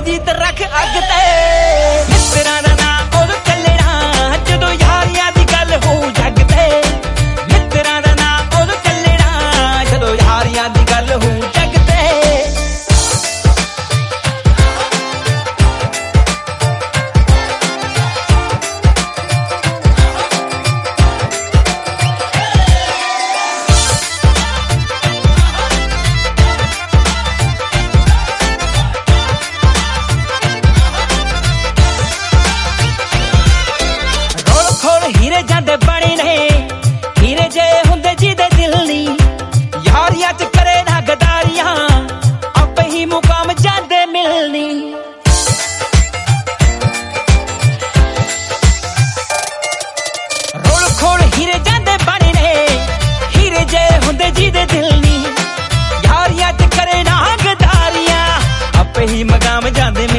जीत रख अग ते मित्तरां दा नां उदों चलना जदों यारियां दी गल हो जग ते मित्तरां दा नां उदों चलना जदों यारियां दी गल हो जग ते हीरे जांदे बने ने हीरे जे हुंदे जिदे दिल नी यारियां च करे ना गदारियां आपे ही मुकाम जांदे मिलनी रोल खोल हीरे जांदे बने ने हीरे जे हुंदे जिदे दिल नी यारियां च करे ना गदारियां आपे ही मुकाम जांदे